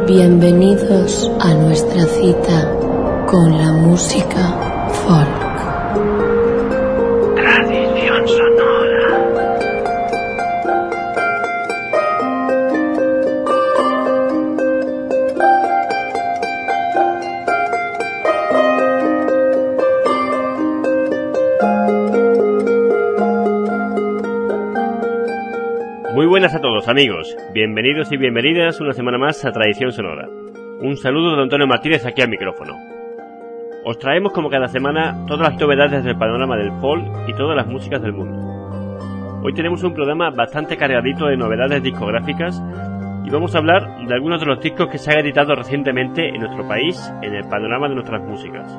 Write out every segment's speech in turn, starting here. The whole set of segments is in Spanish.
Bienvenidos a nuestra cita con la música folk. Tradición sonora. Muy buenas a todos, amigos. Bienvenidos y bienvenidas una semana más a Tradición Sonora. Un saludo de Antonio Martínez aquí al micrófono. Os traemos como cada semana todas las novedades del panorama del folk y todas las músicas del mundo. Hoy tenemos un programa bastante cargadito de novedades discográficas y vamos a hablar de algunos de los discos que se han editado recientemente en nuestro país en el panorama de nuestras músicas.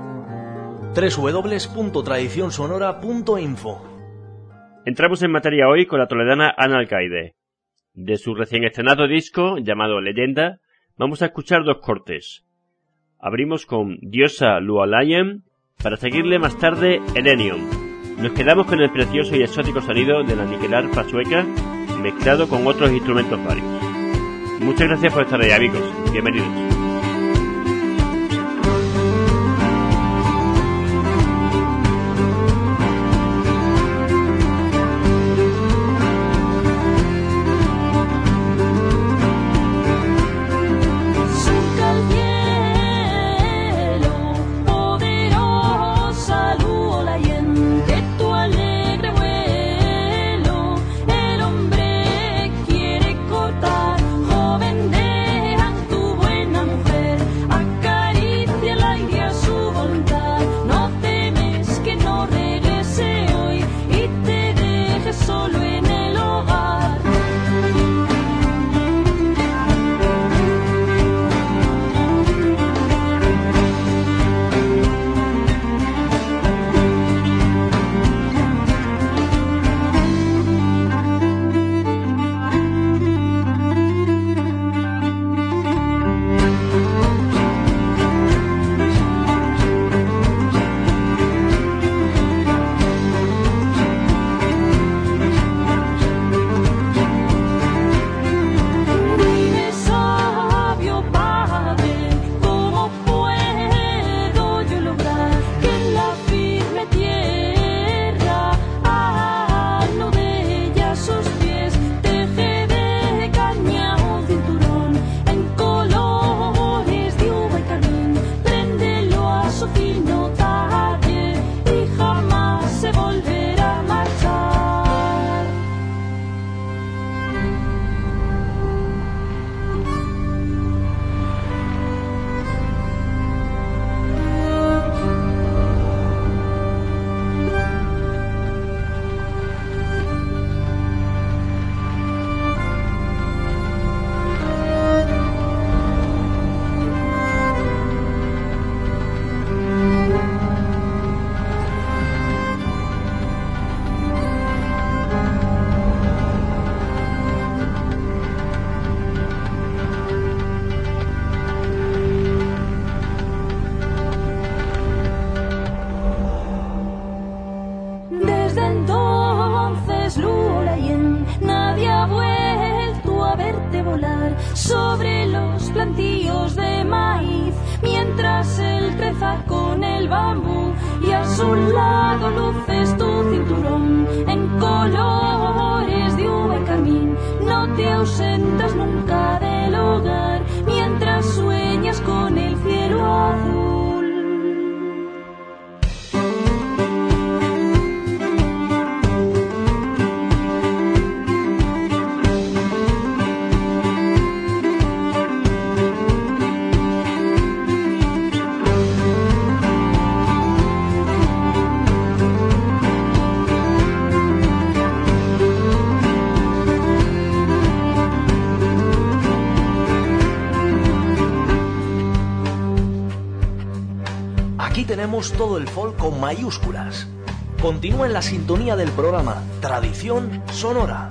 www.tradicionsonora.info. Entramos en materia hoy con la toledana Ana Alcaide. De su recién estrenado disco, llamado Leyenda, vamos a escuchar dos cortes. Abrimos con Diosa Luolayem, para seguirle más tarde Elenium. Nos quedamos con el precioso y exótico sonido de la niquelarpa sueca, mezclado con otros instrumentos varios. Muchas gracias por estar ahí, amigos. Bienvenidos. Sobre los plantíos de maíz, mientras él treza con el bambú y a su lado luces tu cinturón en colores de uva y carmín. No te ausentas nunca del hogar mientras sueñas con el cielo azul. Tenemos todo el folk con mayúsculas. Continúa en la sintonía del programa Tradición Sonora.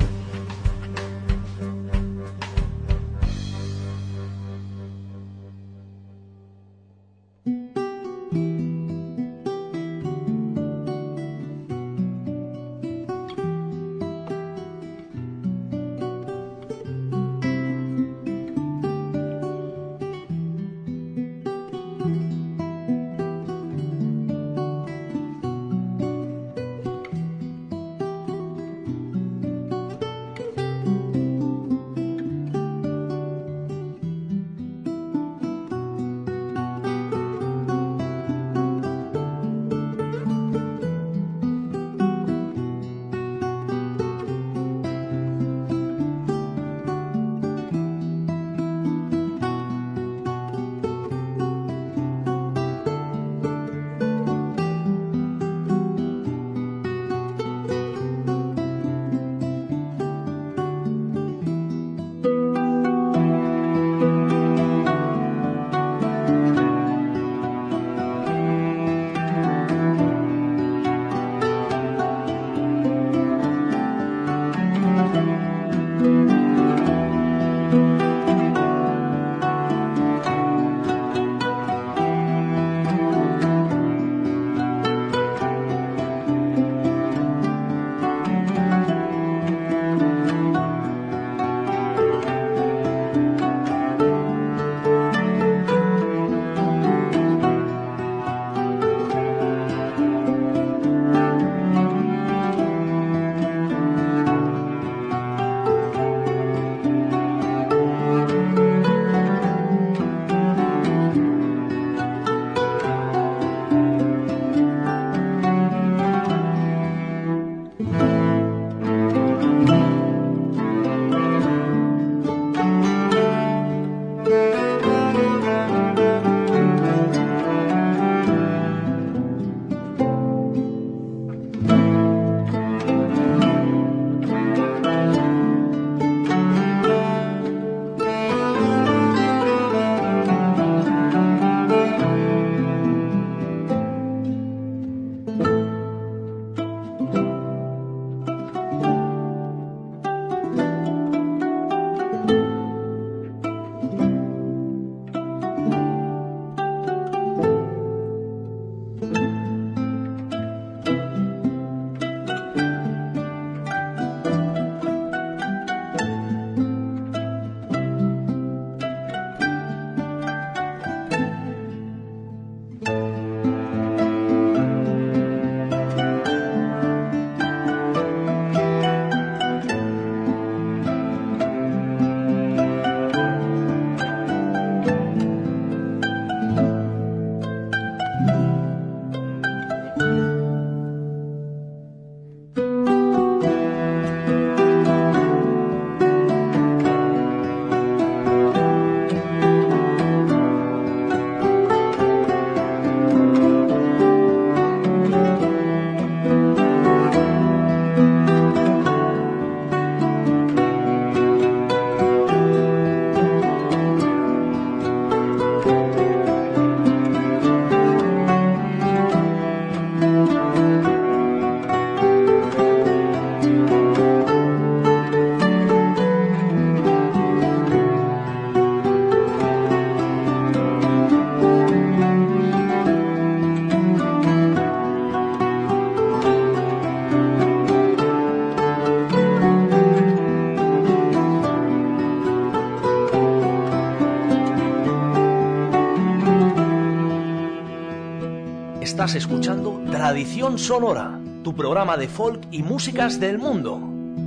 Estás escuchando Tradición Sonora, tu programa de folk y músicas del mundo.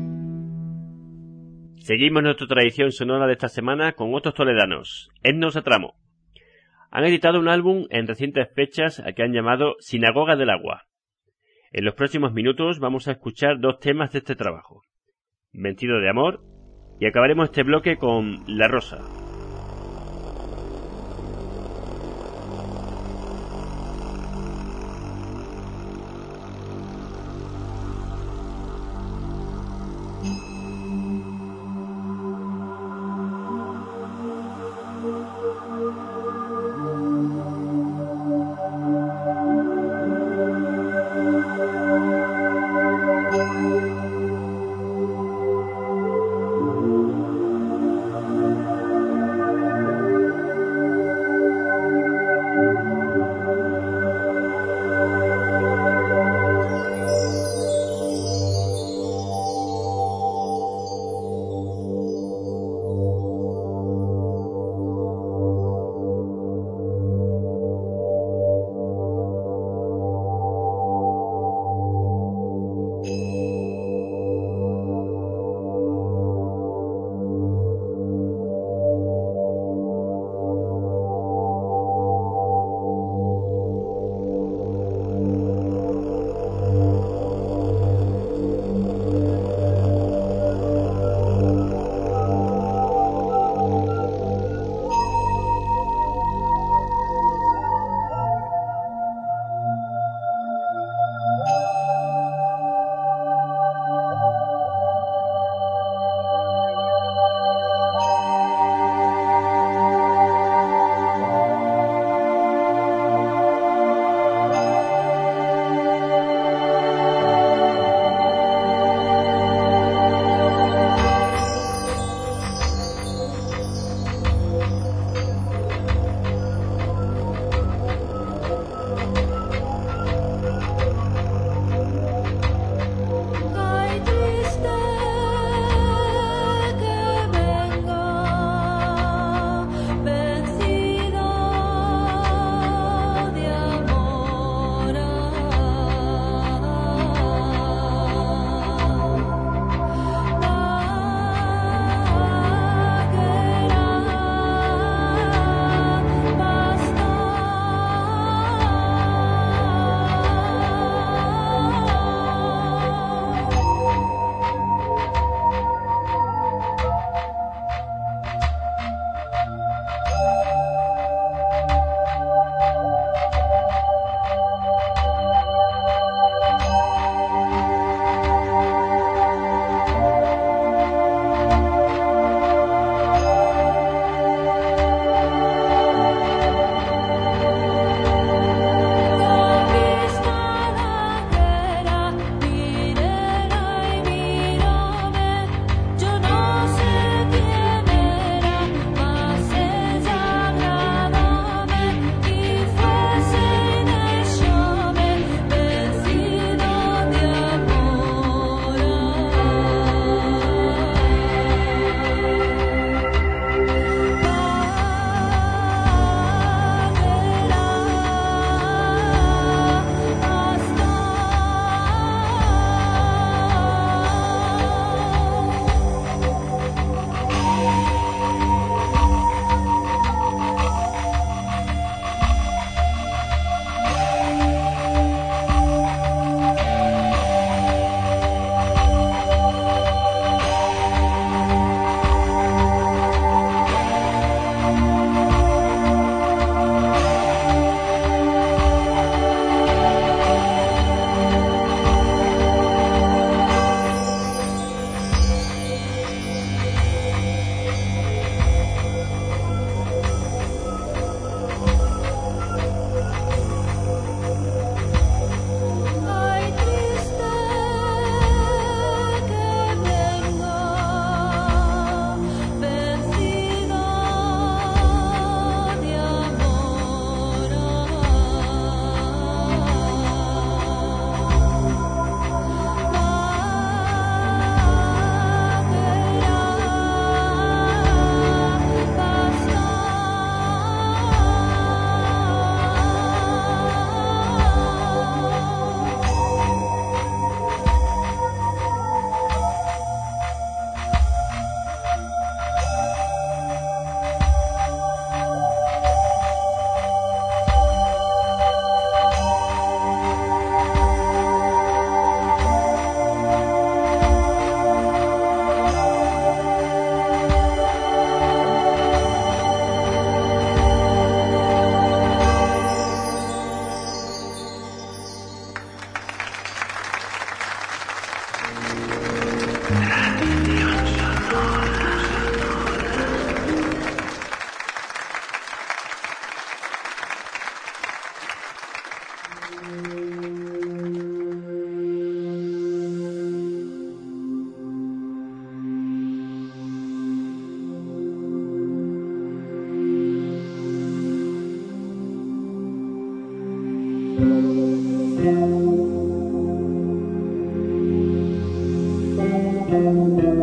Seguimos nuestra tradición sonora de esta semana con otros toledanos, Etnos a Tramo. Han editado un álbum en recientes fechas que han llamado Sinagoga del Agua. En los próximos minutos vamos a escuchar dos temas de este trabajo, Mentido de Amor, y acabaremos este bloque con La Rosa.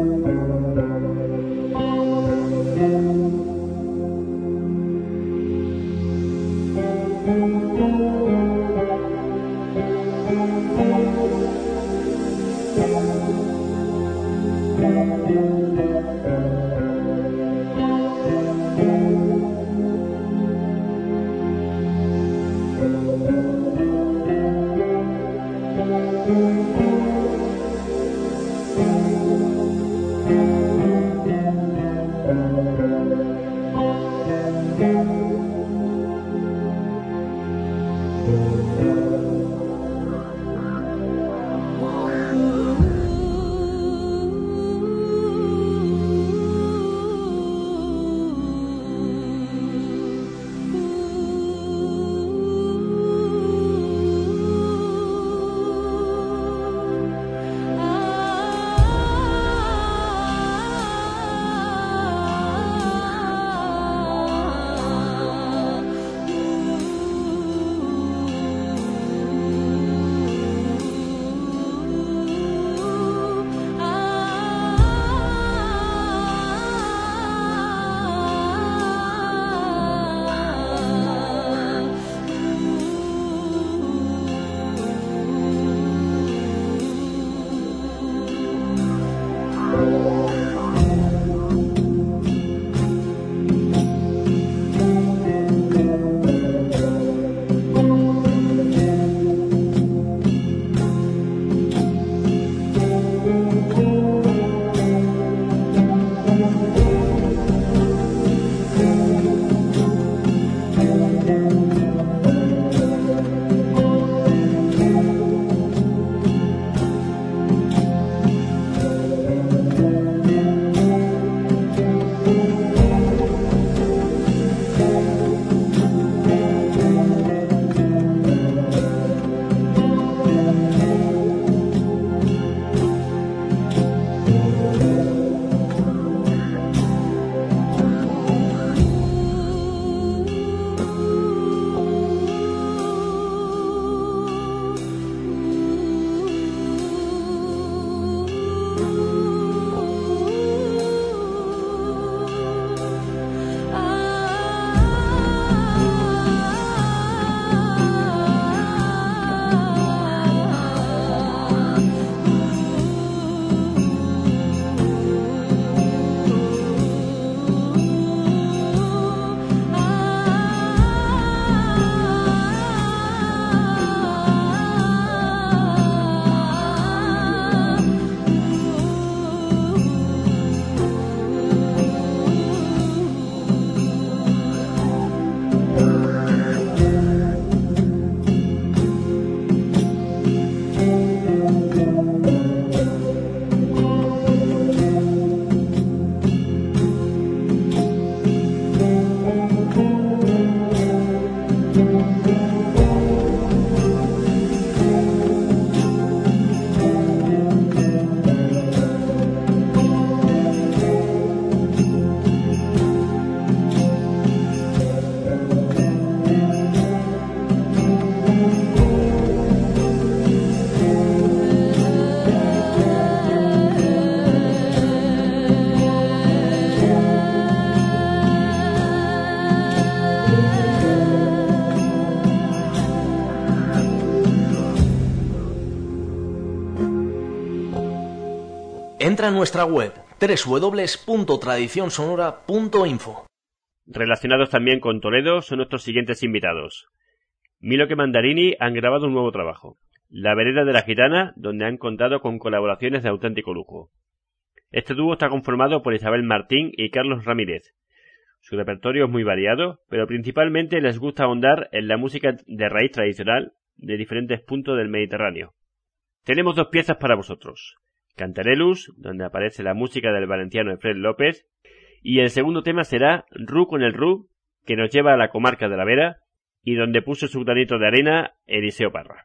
Entra en nuestra web www.tradicionsonora.info. Relacionados también con Toledo son nuestros siguientes invitados. Milo que Mandarini han grabado un nuevo trabajo, La vereda de la gitana, donde han contado con colaboraciones de auténtico lujo. Este dúo está conformado por Isabel Martín y Carlos Ramírez. Su repertorio es muy variado, pero principalmente les gusta ahondar en la música de raíz tradicional de diferentes puntos del Mediterráneo. Tenemos dos piezas para vosotros: Cantarellus, donde aparece la música del valenciano Efred López, y el segundo tema será Ru con el Ru, que nos lleva a la comarca de la Vera, y donde puso su granito de arena Eliseo Parra.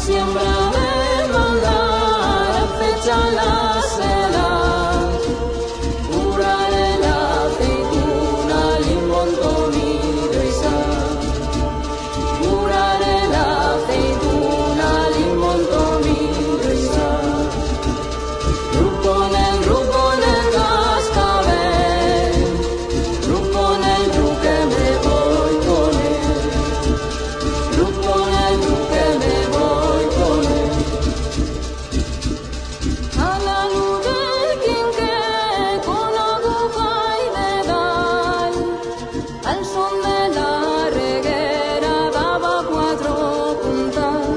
siembra de maldad, acecha la seda, curaré la aceituna, limón, tomillo y sal. Curaré la aceituna, limón, tomillo y sal. Ruco en el cascabel, ruco en el ru que me voy con él. Ruco en el ru que me voy con él. A la luz del quinqué, con aguja y dedal, al son de la reguera daba cuatro puntas,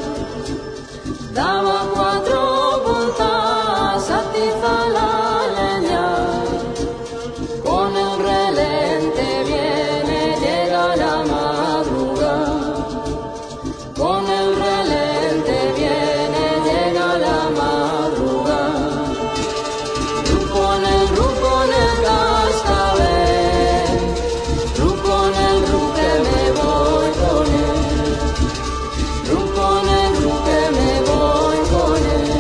atiza la leña. Con el relente viene, llega la madrugada. Con el relente viene, llega la madrugada. Ruco en el cascabel, ruco en el ru que me voy con él. Ruco en el ru que me voy con él.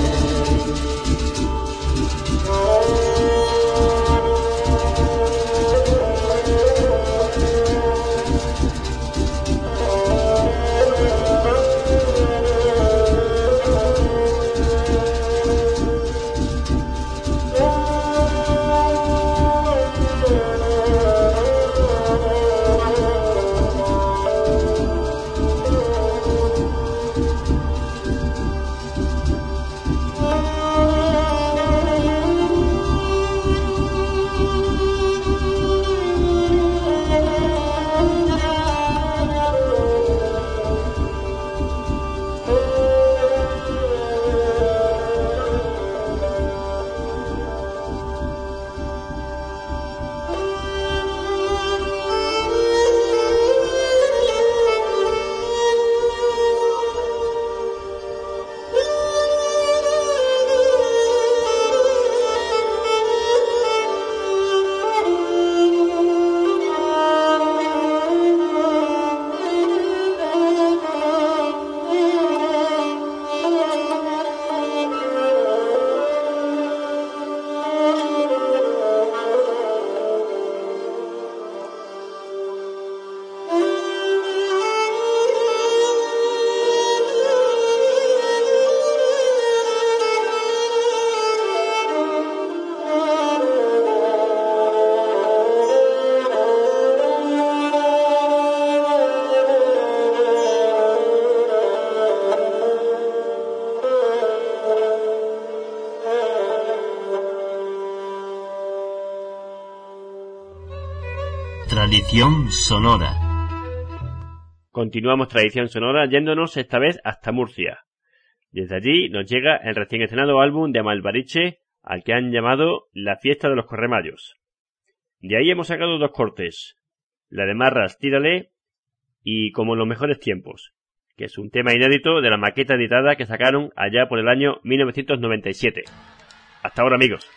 Tradición sonora. Continuamos Tradición Sonora yéndonos esta vez hasta Murcia. Desde allí nos llega el recién estrenado álbum de Malvariche, al que han llamado La Fiesta de los Corremayos. De ahí hemos sacado dos cortes, la de Marras Tírale y Como en los mejores tiempos, que es un tema inédito de la maqueta editada que sacaron allá por el año 1997. Hasta ahora, amigos.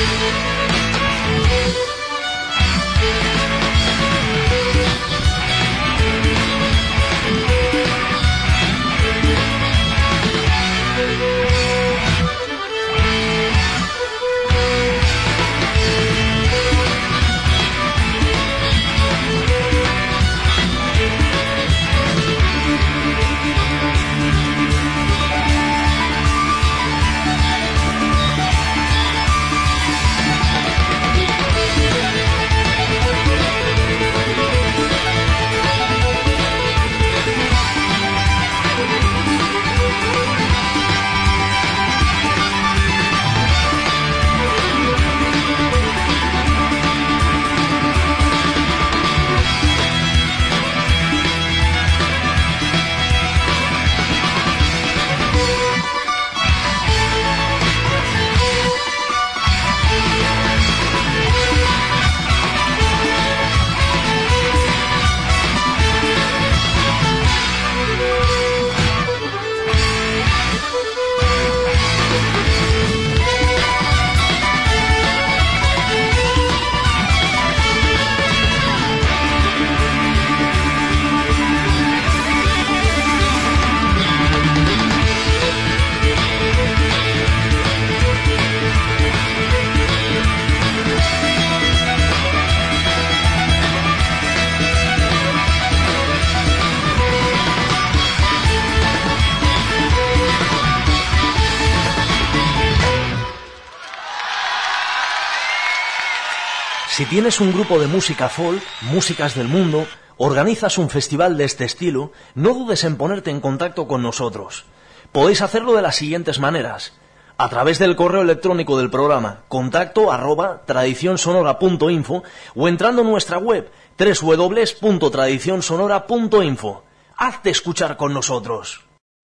Si tienes un grupo de música folk, músicas del mundo, organizas un festival de este estilo, no dudes en ponerte en contacto con nosotros. Podéis hacerlo de las siguientes maneras: a través del correo electrónico del programa contacto@tradicionsonora.info o entrando en nuestra web www.tradicionsonora.info. Hazte escuchar con nosotros.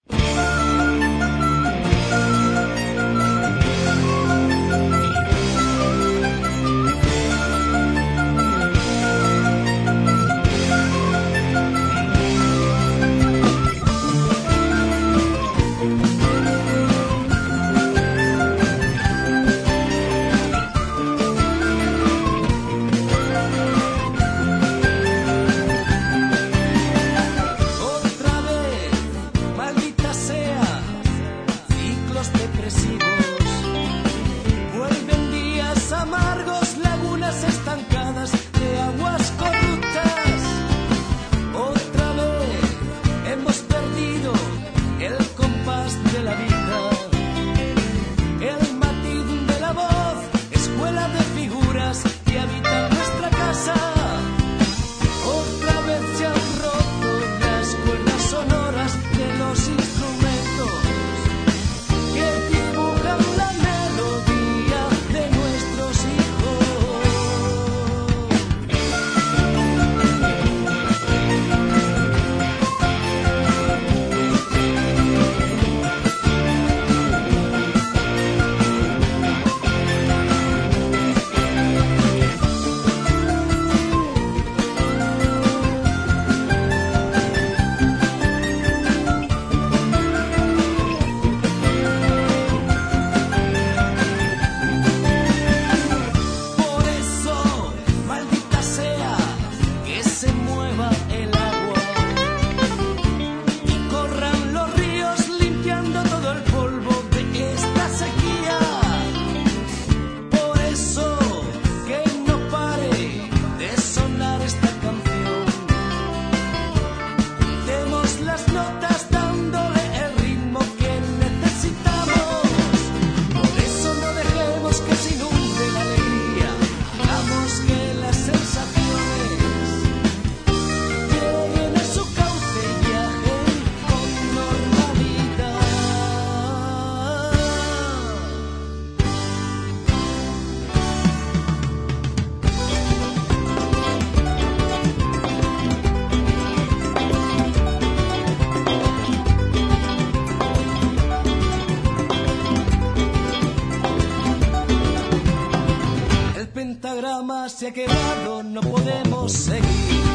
Se ha quedado, no podemos seguir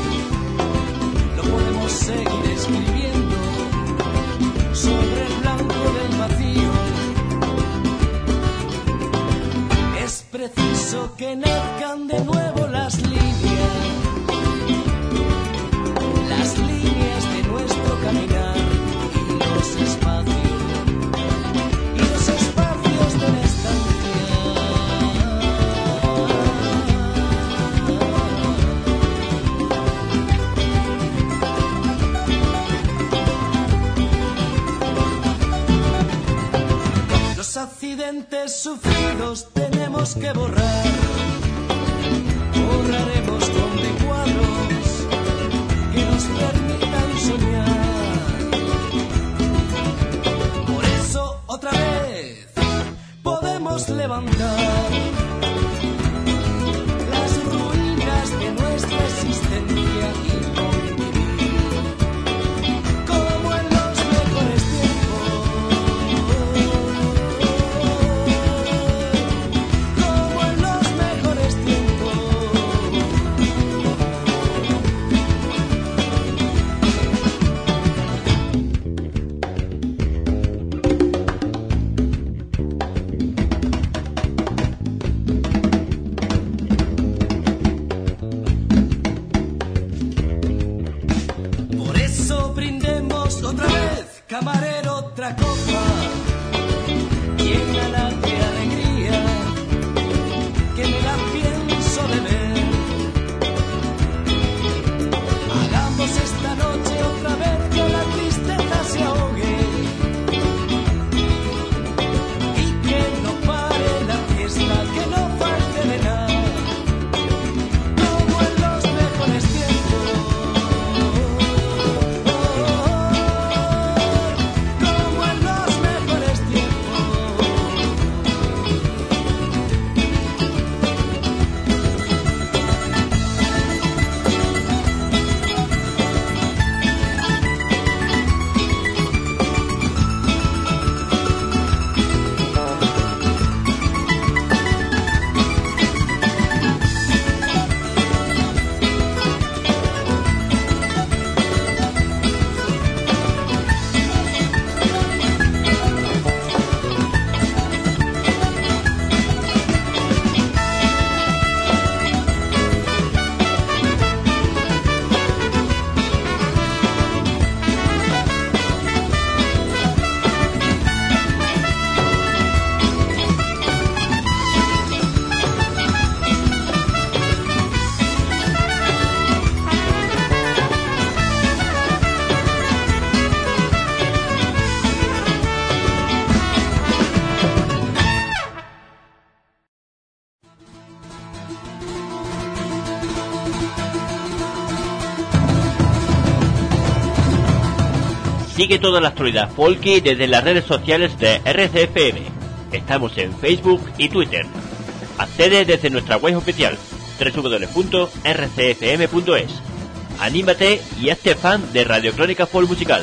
escribiendo sobre el blanco del vacío. Es preciso que nazcan de nuevo las líneas de nuestro caminar y los espacios de la estancia. Los accidentes sufridos tenemos que borrar. Borraremos con recuadros que nos permitan soñar. Por eso otra vez podemos levantar las ruinas de nuestra existencia y convivir como en los mejores tiempos. Como en los mejores tiempos. Por eso brindemos otra vez, camarero, otra copa, llénala de alegría, que me la pienso beber. Hagamos esta noche otra vez que la tristeza se ahogue y que no pare la fiesta, que no falte de nada, como en los mejores tiempos. Como en los mejores tiempos. Sigue toda la actualidad folky desde las redes sociales de RCFM. Estamos en Facebook y Twitter. Accede desde nuestra web oficial www.rcfm.es. Anímate y hazte fan de Radio Crónica Folk Musical.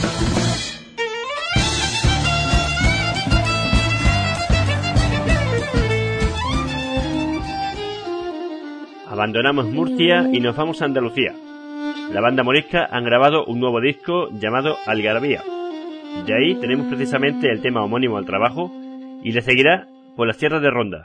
Abandonamos Murcia y nos vamos a Andalucía. La banda morisca han grabado un nuevo disco llamado Algarabía. De ahí tenemos precisamente el tema homónimo al trabajo y le seguirá por las tierras de Ronda.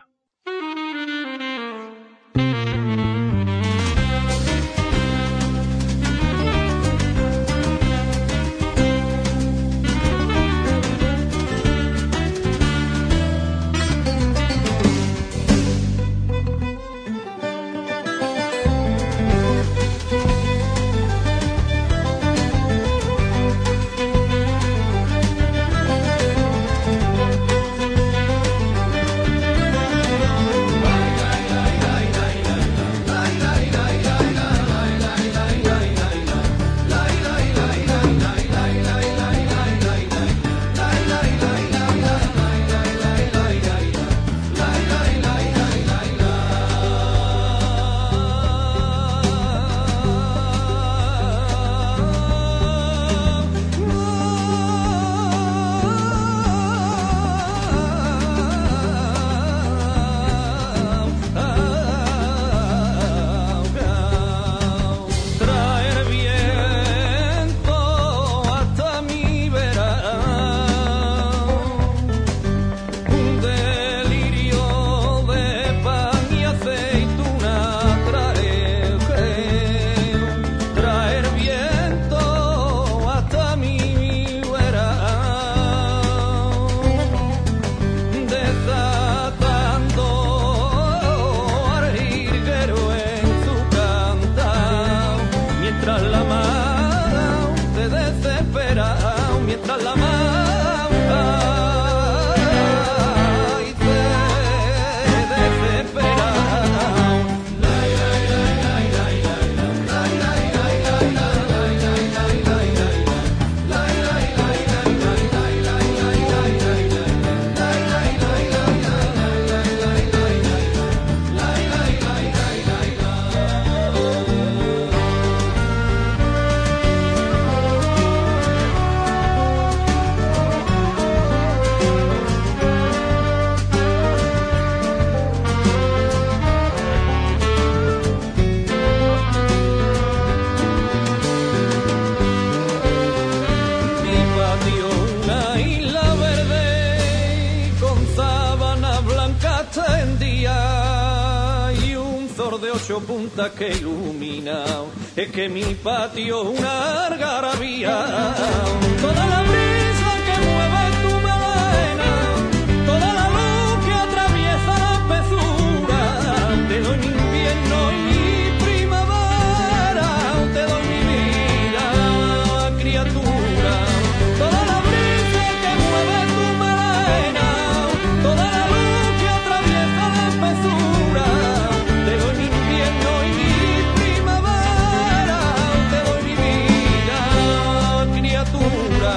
televisor de 8 puntas que ilumina, es que mi patio es una algarabía. Toda la brisa que mueve tu melena, toda la luz que atraviesa la espesura, te doy mi invierno y mi primavera, te doy mi vida, criatura. Toda la brisa que mueve tu melena, toda la luz que atraviesa la espesura, te doy mi invierno y mi primavera, te doy mi vida, criatura.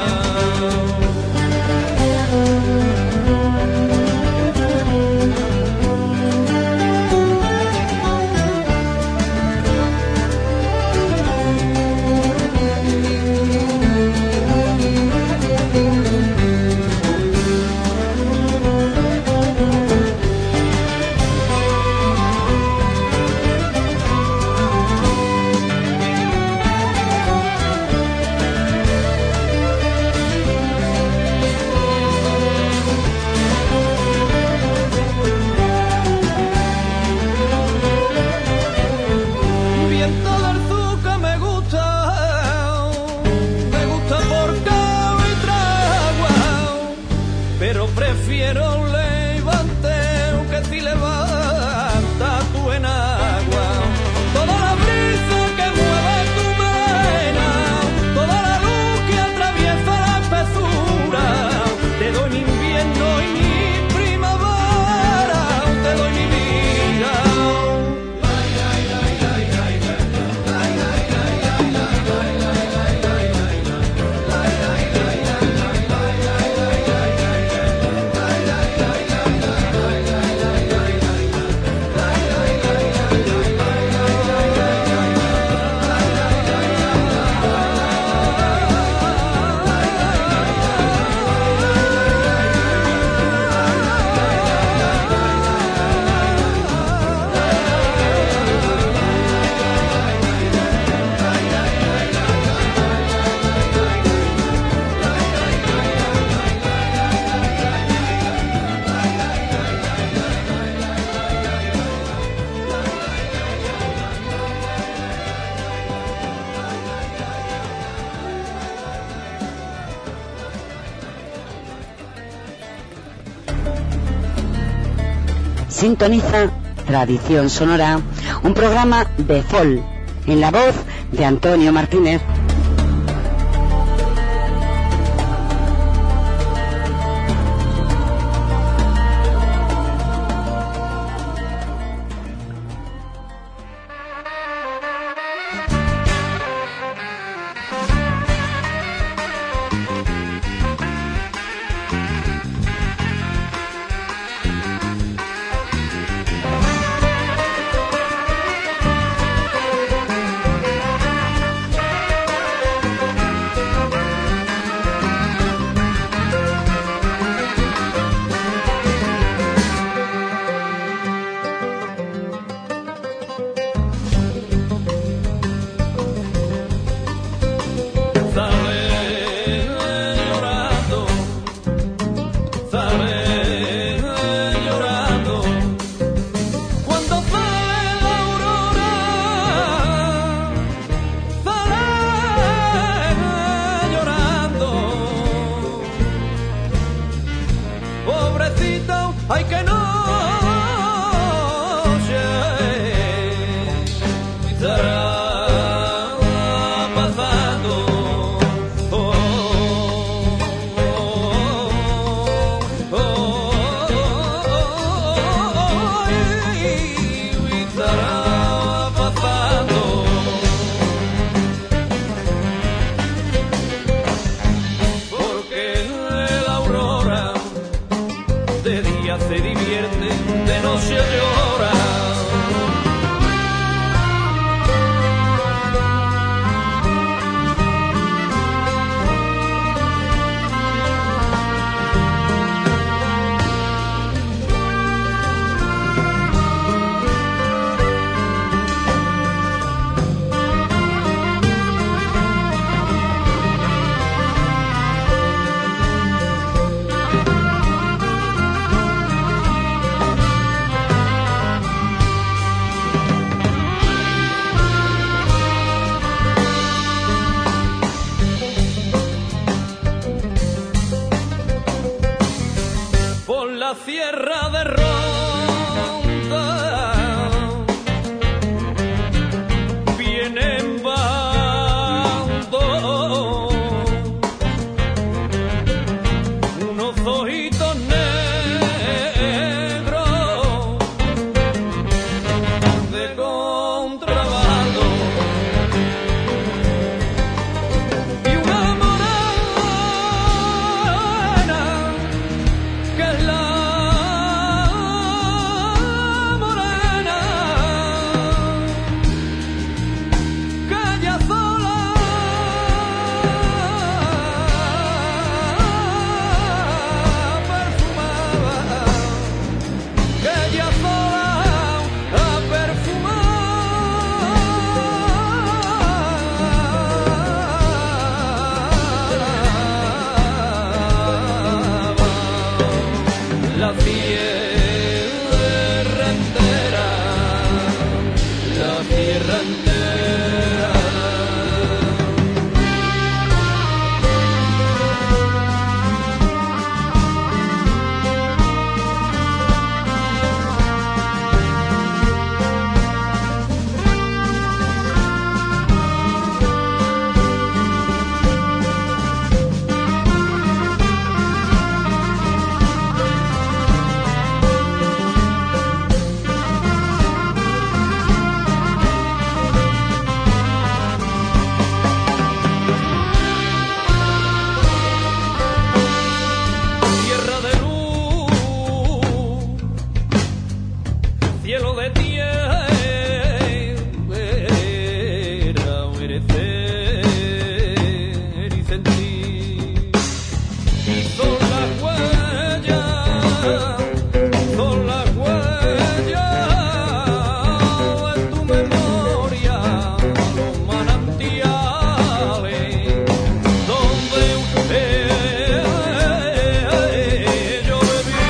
Viento del sur que me gusta por cabo y tragua, pero prefiero levante que si levanta tú en agua. Toda la brisa que mueve tu melena, toda la luz que atraviesa la espesura, te doy mi invierno y mi primavera, te doy mi vida. Sintoniza Tradición Sonora, un programa de folk, en la voz de Antonio Martínez. cielo de tierra merecer y sentir. Y son las huellas en tu memoria, los manantiales donde yo bebí.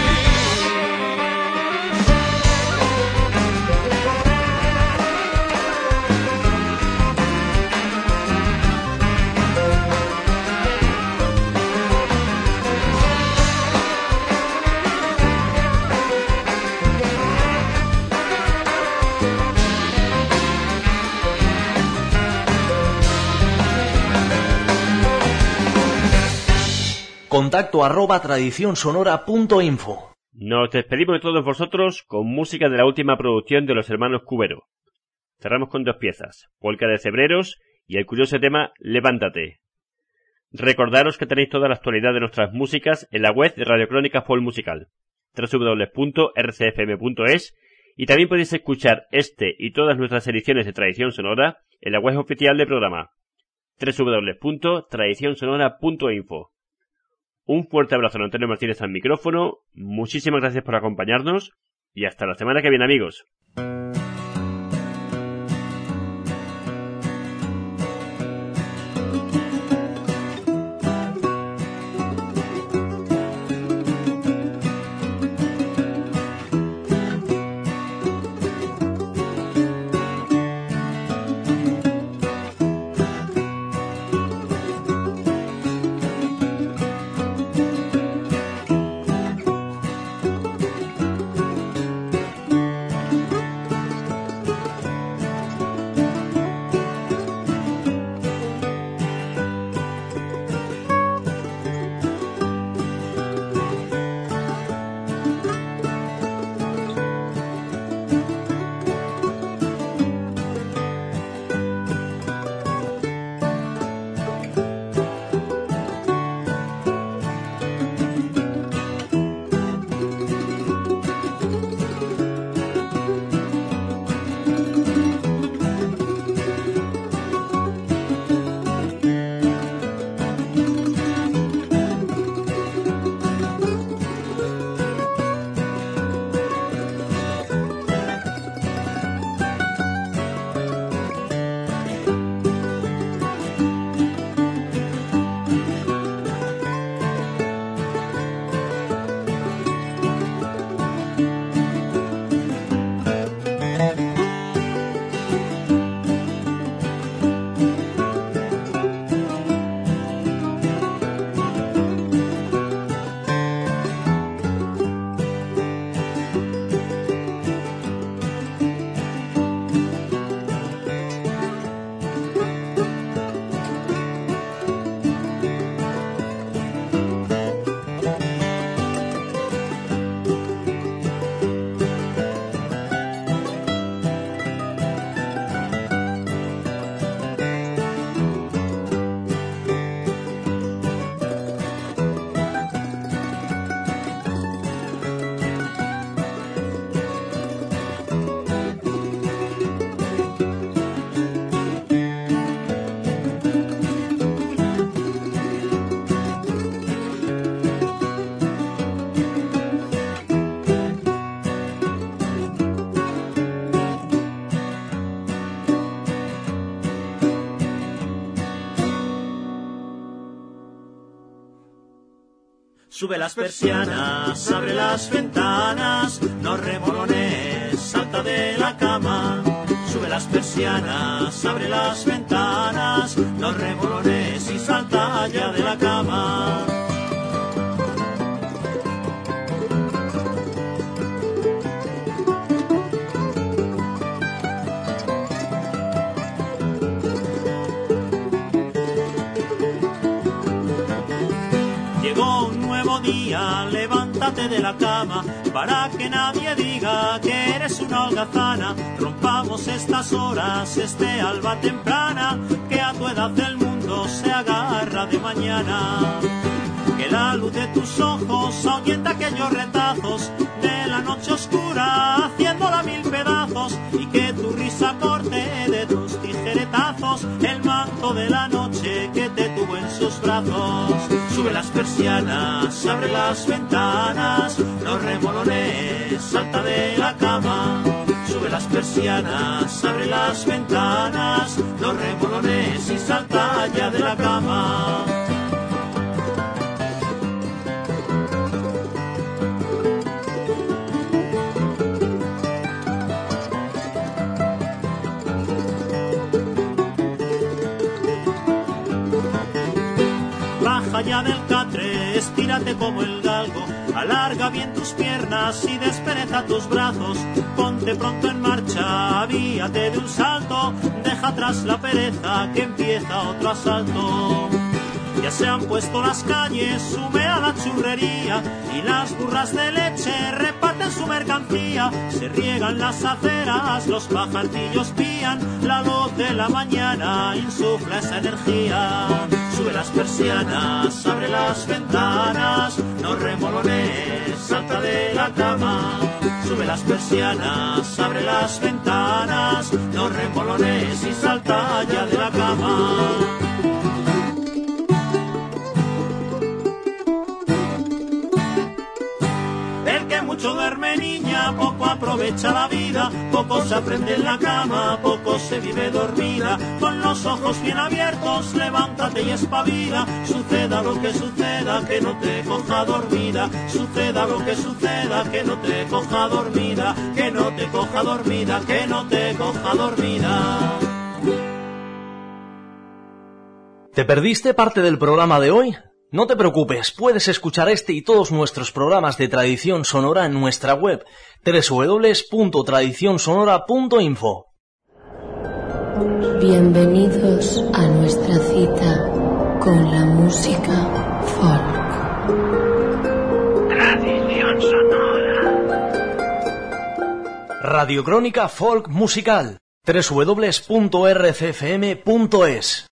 Contacto @tradicionsonora.info. Nos despedimos de todos vosotros con música de la última producción de los hermanos Cubero. Cerramos con dos piezas, Polka de Cebreros y el curioso tema Levántate. Recordaros que tenéis toda la actualidad de nuestras músicas en la web de Radio Crónica Folk Musical, www.rcfm.es, y también podéis escuchar este y todas nuestras ediciones de Tradición Sonora en la web oficial del programa, www.tradicionsonora.info. Un fuerte abrazo a Antonio Martínez al micrófono, muchísimas gracias por acompañarnos y hasta la semana que viene, amigos. Sube las persianas, abre las ventanas, no remolones, salta de la cama. Sube las persianas, abre las ventanas, no remolones y salta ya de la cama. Llegó un nuevo día, levántate de la cama, para que nadie diga que eres una holgazana. Rompamos estas horas, este alba temprana, que a tu edad el mundo se agarra de mañana. Que la luz de tus ojos ahuyenta aquellos retazos de la noche oscura, haciéndola mil pedazos. viento de la noche que te tuvo en sus brazos. Sube las persianas, abre las ventanas, no remolones, salta de la cama. Sube las persianas, abre las ventanas, no remolones y salta ya de la cama. Baja ya del catre, estírate como el galgo, alarga bien tus piernas y despereza tus brazos. Ponte pronto en marcha, avíate de un salto, deja atrás la pereza que empieza otro asalto. Ya se han puesto las calles, sube a la churrería y las burras de leche reparten su mercancía. Se riegan las aceras, los pajartillos pían, la luz de la mañana insufla esa energía. Sube las persianas, abre las ventanas, no remolones, salta de la cama. Sube las persianas, abre las ventanas, no remolones y salta ya de la cama. Mucho duerme niña, poco aprovecha la vida, poco se aprende en la cama, poco se vive dormida. Con los ojos bien abiertos, levántate y espabila. Suceda lo que suceda, que no te coja dormida. Suceda lo que suceda, que no te coja dormida. Que no te coja dormida, que no te coja dormida. ¿Te perdiste parte del programa de hoy? No te preocupes, puedes escuchar este y todos nuestros programas de Tradición Sonora en nuestra web www.tradicionsonora.info. Bienvenidos a nuestra cita con la música folk. Tradición sonora. Radiocrónica Folk Musical. www.rcfm.es